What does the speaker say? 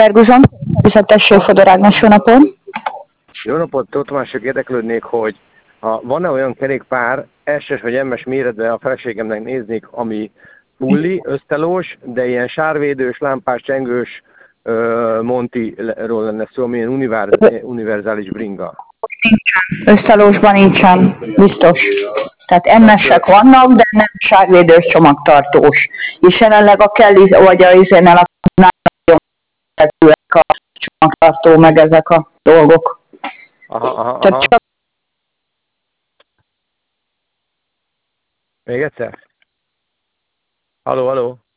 Berguzson, természetesség Fodor Ágnes, jó napot! Jó napot, Tóth Tamásnak érdeklődnék, hogy van-e olyan kerékpár, SS vagy MS méretben a feleségemnek néznék, ami fulli, ösztelós, de ilyen sárvédős, lámpás, csengős Montiról lenne szó, ami ilyen univerzális bringa. Összelósban nincsen, biztos. Tehát MS-ek vannak, de nem sárvédős csomagtartós. És jelenleg a Kelly, vagy a izénel a a csomagtartó, meg ezek a dolgok. Aha. Csak... Még egyszer? Halló.